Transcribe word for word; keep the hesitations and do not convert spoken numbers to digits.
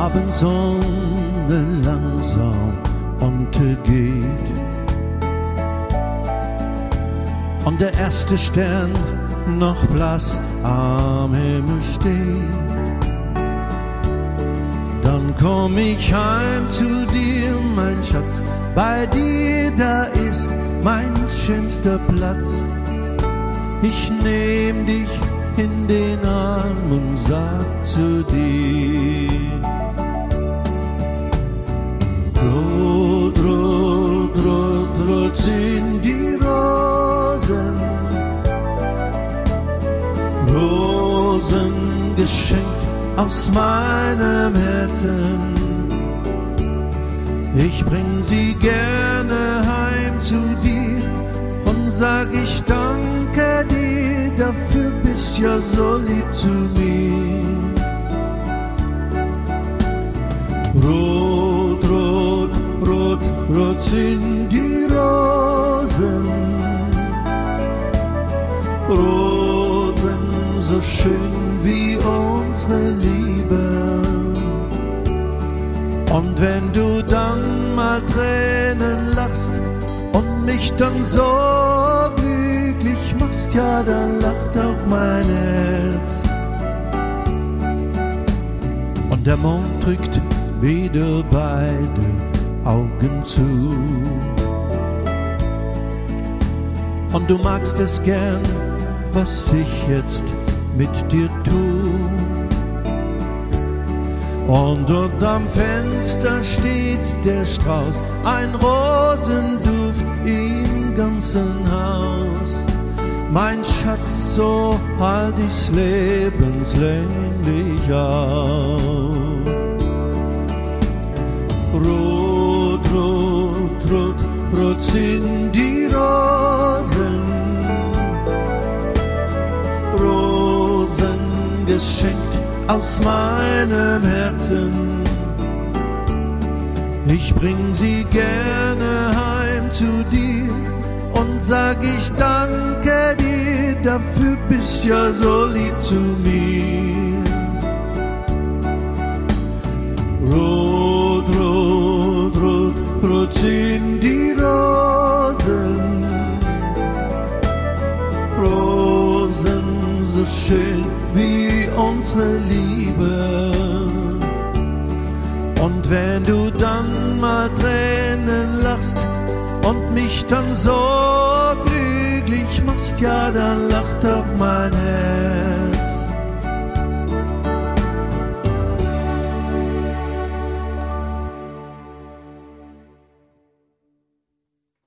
Abendsonne langsam untergeht und der erste Stern noch blass am Himmel steht, dann komm ich heim zu dir, mein Schatz, bei dir, da ist mein schönster Platz. Ich nehm dich in den Arm und sag zu dir: Rot, rot, rot, rot sind die Rosen, Rosen geschenkt aus meinem Herzen. Ich bring sie gerne heim zu dir und sag, ich danke dir, dafür bist ja so lieb zu mir. Rot, rot, rot, rot sind die Rosen, Rosen so schön wie unsere Liebe. Und wenn du dann mal Tränen lachst und mich dann so glücklich machst, ja, dann lacht auch mein Herz. Und der Mond drückt wieder beide Augen zu. Und du magst es gern, was ich jetzt mit dir tu. Und unterm Fenster steht der Strauß, ein Rosenduft im ganzen Haus. Mein Schatz, so halt ich's lebenslänglich aus. Rot, rot, rot, rot sind die Rosen, Rosen geschenkt aus meinem Herzen. Ich bring sie gerne heim zu dir und sag, ich danke dir, dafür bist ja so lieb zu mir. Rot, rot, rot, rot sind die Rosen, Rosen so schön wie unsere Liebe. Und wenn du dann mal Tränen lachst und mich dann so glücklich machst, ja, dann lacht auch mein Herz.